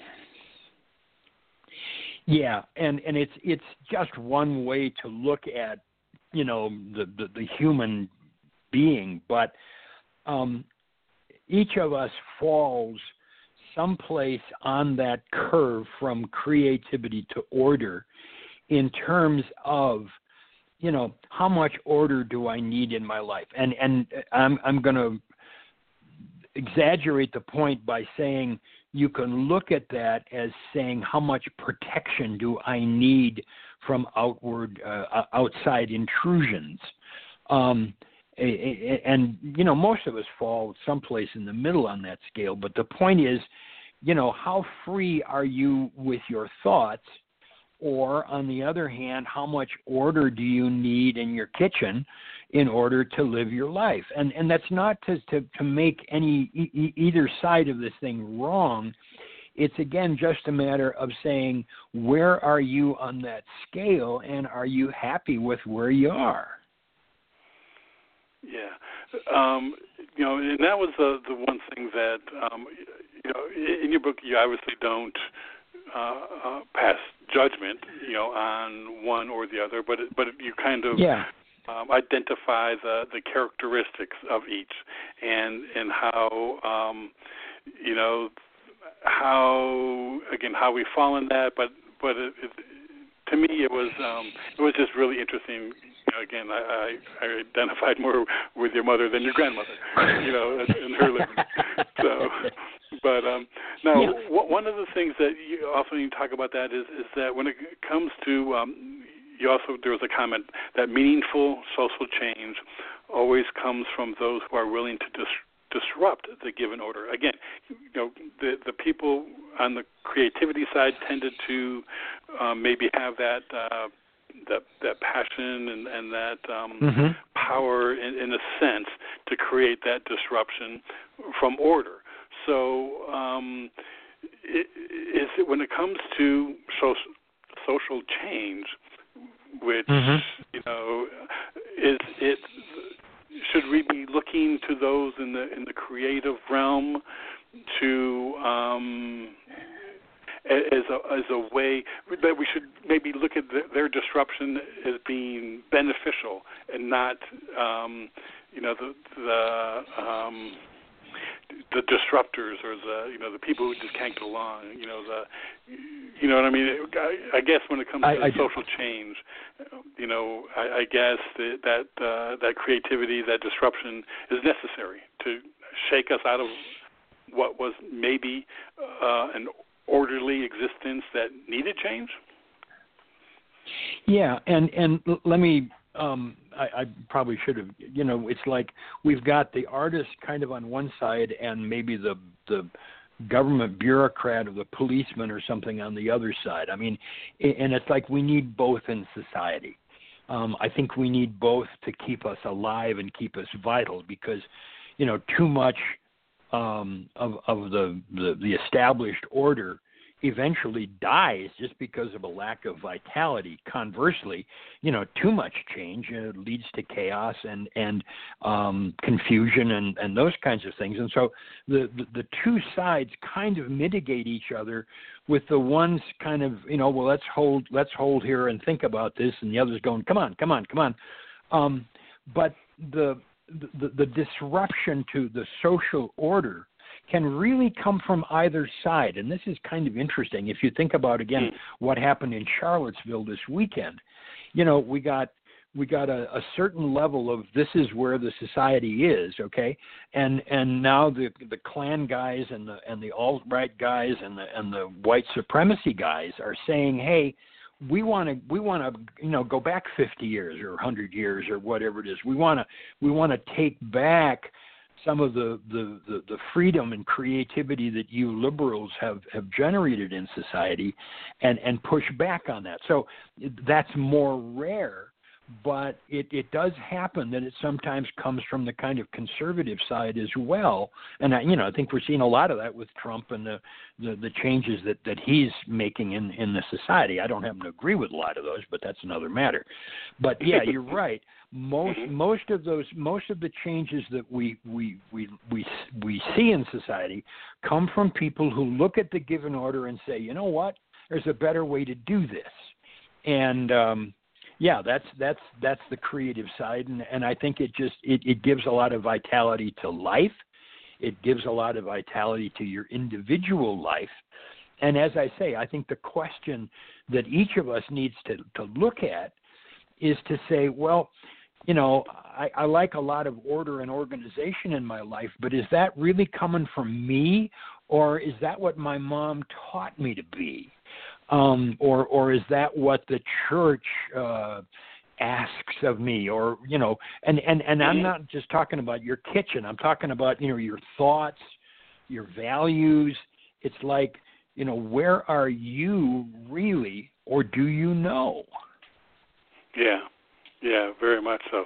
Yeah, and, and it's it's just one way to look at, you know, the, the, the human being, but um, each of us falls someplace on that curve from creativity to order in terms of, you know, how much order do I need in my life? And and I'm I'm going to exaggerate the point by saying you can look at that as saying how much protection do I need from outward uh, outside intrusions. Um, And, you know, most of us fall someplace in the middle on that scale. But the point is, you know, how free are you with your thoughts? Or, on the other hand, how much order do you need in your kitchen in order to live your life? And and that's not to, to, to make any e- either side of this thing wrong. It's, again, just a matter of saying, where are you on that scale, and are you happy with where you are? Yeah, um, you know, and that was the the one thing that um, you know, in your book, you obviously don't uh, uh, pass judgment, you know, on one or the other, but but you kind of yeah. um, identify the, the characteristics of each, and and how um, you know how again how we fall in that, but but it, it, to me it was um, it was just really interesting. Again, I, I, I identified more with your mother than your grandmother, you know, in her living. So, but um, now, yeah. w- one of the things that you often you talk about that is is that when it comes to, um, you also there was a comment that meaningful social change always comes from those who are willing to dis- disrupt the given order. Again, you know, the the people on the creativity side tended to um, maybe have that. Uh, That, that passion and, and that um, mm-hmm. power, in, in a sense, to create that disruption from order. So, um, it, is it, when it comes to social, social change, which mm-hmm. you know, is it? Should we be looking to those in the in the creative realm to um, as a as a way that we should maybe look at the, their disruption as being beneficial and not, um, you know, the the um, the disruptors or the you know the people who just can't get along. You know the you know what I mean. I, I guess when it comes I, to I social change, you know, I, I guess that that, uh, that creativity, that disruption is necessary to shake us out of what was maybe uh, an orderly existence that needed change? Yeah, and and let me, um, I, I probably should have, you know, it's like we've got the artist kind of on one side and maybe the the government bureaucrat or the policeman or something on the other side. I mean, and it's like we need both in society. Um, I think we need both to keep us alive and keep us vital because, you know, too much Um, of, of the, the, the established order eventually dies just because of a lack of vitality. Conversely, you know, too much change uh, leads to chaos and, and um, confusion and, and those kinds of things. And so the, the, the two sides kind of mitigate each other with the ones kind of, you know, well, let's hold, let's hold here and think about this. And the other's going, come on, come on, come on. Um, but the, The, the disruption to the social order can really come from either side. And this is kind of interesting. If you think about, again, mm. what happened in Charlottesville this weekend, you know, we got we got a, a certain level of this is where the society is, okay? And and now the the Klan guys and the and the alt-right guys and the and the white supremacy guys are saying, hey, we want to we want to you know go back fifty years or one hundred years or whatever it is. We want to we want to take back some of the, the, the, the freedom and creativity that you liberals have, have generated in society and, and push back on that. So that's more rare, but it, it does happen that it sometimes comes from the kind of conservative side as well. And, I, you know, I think we're seeing a lot of that with Trump and the, the, the changes that, that he's making in, in the society. I don't happen to agree with a lot of those, but that's another matter. But, yeah, you're right. Most most of those most of the changes that we we, we we we see in society come from people who look at the given order and say, you know what, there's a better way to do this, and um, yeah, that's that's that's the creative side, and, and I think it just it, it gives a lot of vitality to life, it gives a lot of vitality to your individual life, and as I say, I think the question that each of us needs to to look at is to say, well, you know, I, I like a lot of order and organization in my life, but is that really coming from me, or is that what my mom taught me to be? Um, or or is that what the church uh, asks of me? Or, you know, and, and, and I'm not just talking about your kitchen. I'm talking about, you know, your thoughts, your values. It's like, you know, where are you really, or do you know? Yeah. Yeah, very much so.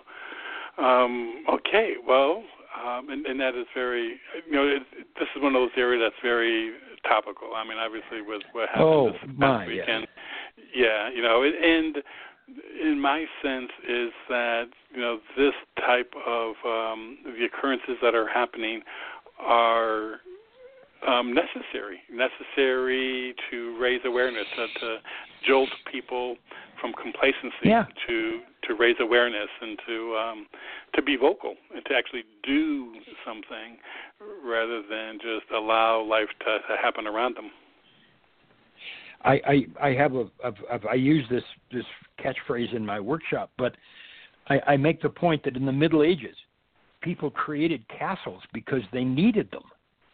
Um, okay, well, um, and, and that is very, you know, it, this is one of those areas that's very topical. I mean, obviously, with what happened oh, this past my, weekend. Yeah. yeah, you know, and in my sense is that, you know, this type of, um, the occurrences that are happening are um, necessary, necessary to raise awareness, uh, to jolt people from complacency yeah. to to raise awareness and to um, to be vocal and to actually do something rather than just allow life to, to happen around them. I, I, I have a I've, I've, I use this this catchphrase in my workshop, but I, I make the point that in the Middle Ages, people created castles because they needed them.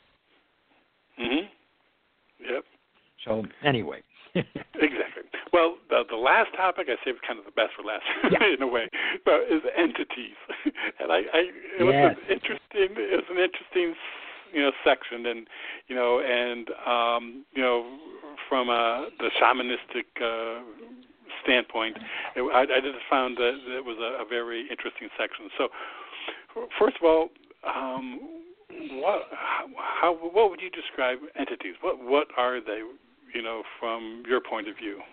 Mhm. Yep. So anyway. Exactly. Well, the, the last topic I saved kind of the best for last, yeah. in a way, but is entities, and I, I it was yes. an interesting, it was an interesting, you know, section, and you know, and um, you know, from uh, the shamanistic uh, standpoint, it, I, I just found that it was a, a very interesting section. So, first of all, um, what, how, what would you describe entities? What, what are they? You know, from your point of view?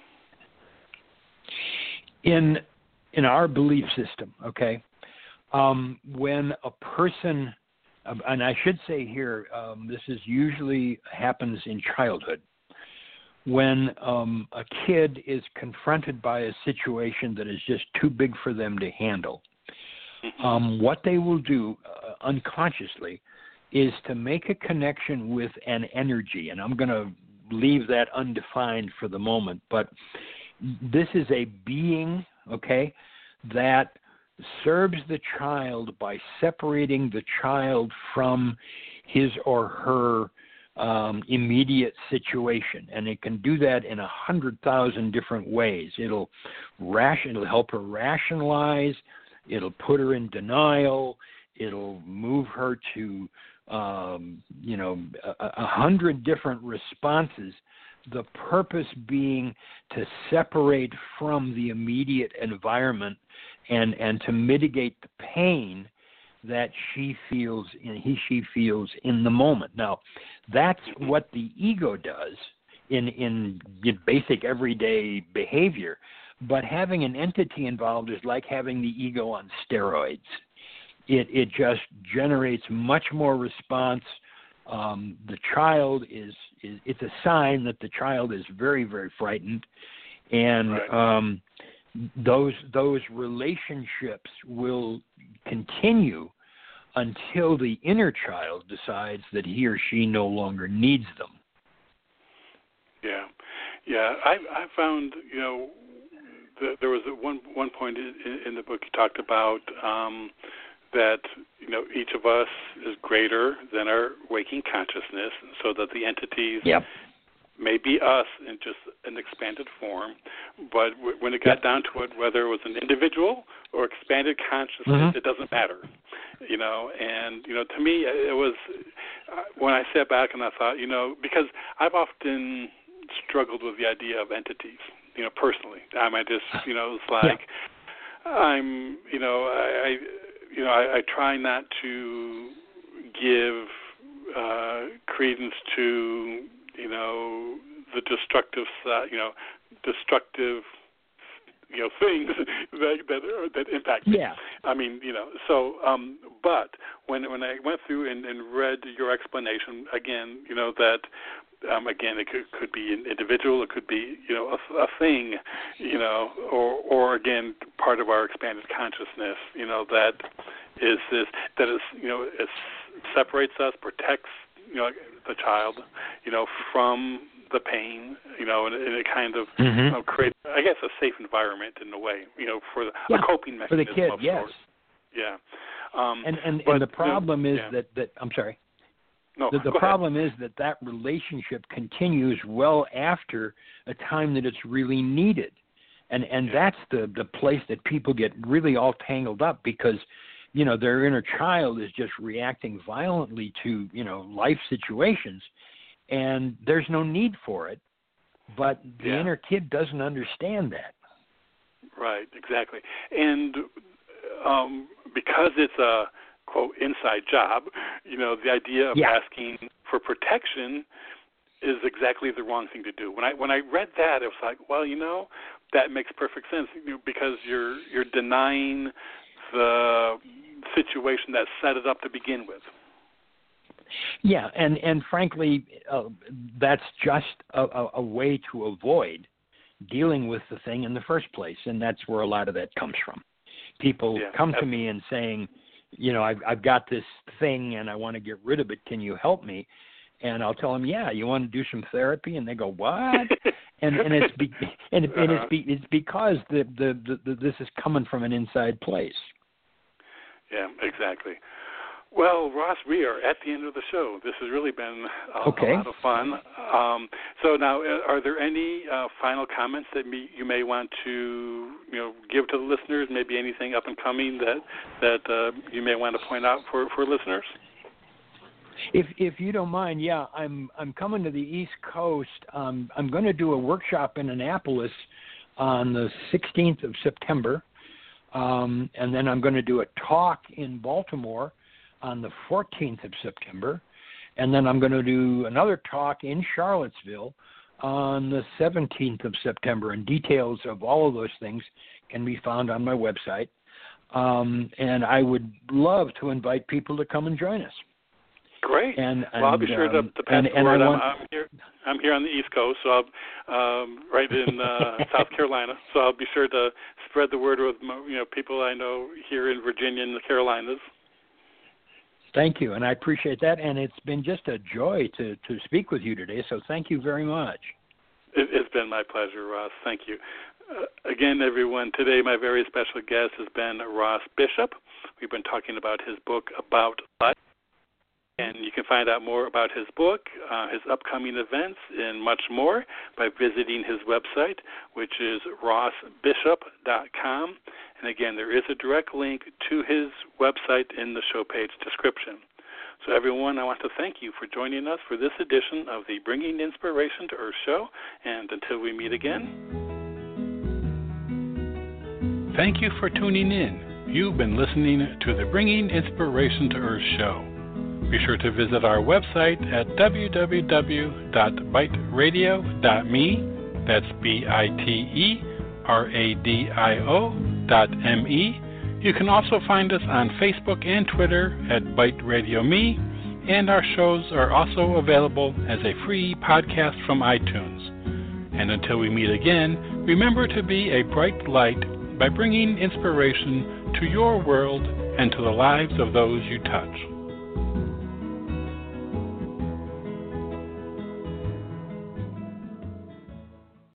In in our belief system, okay, um, when a person, um, and I should say here, um, this is usually happens in childhood, when um, a kid is confronted by a situation that is just too big for them to handle, um, what they will do uh, unconsciously is to make a connection with an energy, and I'm going to leave that undefined for the moment, but this is a being, okay, that serves the child by separating the child from his or her um, immediate situation, and it can do that in a hundred thousand different ways. It'll ration, it'll help her rationalize, it'll put her in denial, it'll move her to Um, you know, a, a hundred different responses, the purpose being to separate from the immediate environment and, and to mitigate the pain that she feels, he, she feels in the moment. Now, that's what the ego does in, in basic everyday behavior, but having an entity involved is like having the ego on steroids. It it just generates much more response. Um, the child is, is it's a sign that the child is very, very frightened, and right. um, those those relationships will continue until the inner child decides that he or she no longer needs them. Yeah, yeah. I I found, you know, the, there was one one point in, in the book you talked about um, that, you know, each of us is greater than our waking consciousness, so that the entities Yep. may be us in just an expanded form, but w- when it got Yep. down to it, whether it was an individual or expanded consciousness, Mm-hmm. it doesn't matter, you know. And, you know, to me, it was, uh, when I sat back and I thought, you know, because I've often struggled with the idea of entities, you know, personally. I might just, you know, it's like, yeah. I'm, you know, I, I you know, I, I try not to give uh, credence to, you know, the destructive, uh, you know, destructive, you know, things that that, are, that impact me. Yeah. I mean, you know, so, um, but when when I went through and, and read your explanation again, you know, that um, again it could could be an individual, it could be, you know, a, a thing, you know, or or again part of our expanded consciousness, you know, that is this that is, you know, it separates us, protects, you know, the child, you know, from the pain, you know, and, and it kind of Mm-hmm. you know, creates, I guess, a safe environment in a way, you know, for the, Yeah, a coping for mechanism the kid, of yes. sorts. Yeah. Um, And and, but, and the problem you know, is yeah. that, that I'm sorry. No, The, the go problem ahead. is that that relationship continues well after a time that it's really needed. And and Yeah. that's the, the place that people get really all tangled up because, you know, their inner child is just reacting violently to, you know, life situations, and there's no need for it. But the Yeah. inner kid doesn't understand that. Right, exactly. And um, because it's a, quote, inside job, you know, the idea of Yeah. asking for protection is exactly the wrong thing to do. When I when I read that, it was like, well, you know, that makes perfect sense, you know, because you're you're denying the situation that set it up to begin with. Yeah, and, and frankly, uh, that's just a, a, a way to avoid dealing with the thing in the first place, and that's where a lot of that comes from. People Yeah, come to absolutely. me and saying, you know, I've, I've got this thing and I want to get rid of it. Can you help me? And I'll tell them, yeah, you want to do some therapy? And they go, what? and and it's be, and, uh-huh. and it's be, it's because the, the, the, the this is coming from an inside place. Yeah, exactly. Well, Ross, we are at the end of the show. This has really been a, okay. a lot of fun. Um, so now, are there any uh, final comments that me, you may want to, you know, give to the listeners? Maybe anything up and coming that that uh, you may want to point out for, for listeners? If if you don't mind, yeah, I'm I'm coming to the East Coast. Um, I'm going to do a workshop in Annapolis on the sixteenth of September, um, and then I'm going to do a talk in Baltimore on the fourteenth of September, and then I'm going to do another talk in Charlottesville on the seventeenth of September. And details of all of those things can be found on my website. Um, and I would love to invite people to come and join us. Great. And, and, well, I'll be sure to, um, to pass and, the and word. I want... I'm, I'm here. I'm here on the East Coast, so I'll, um, right in uh, South Carolina. So I'll be sure to spread the word with, you know, people I know here in Virginia and the Carolinas. Thank you, and I appreciate that. And it's been just a joy to, to speak with you today. So thank you very much. It, it's been my pleasure, Ross. Thank you. Uh, again, everyone, today my very special guest has been Ross Bishop. We've been talking about his book, About Life. And you can find out more about his book, uh, his upcoming events, and much more by visiting his website, which is ross bishop dot com. And again, there is a direct link to his website in the show page description. So everyone, I want to thank you for joining us for this edition of the Bringing Inspiration to Earth show. And until we meet again. Thank you for tuning in. You've been listening to the Bringing Inspiration to Earth show. Be sure to visit our website at w w w dot bite radio dot m e. That's B I T E R A D I O dot M E. You can also find us on Facebook and Twitter at Bite Radio Me, and our shows are also available as a free podcast from iTunes. And until we meet again, remember to be a bright light by bringing inspiration to your world and to the lives of those you touch.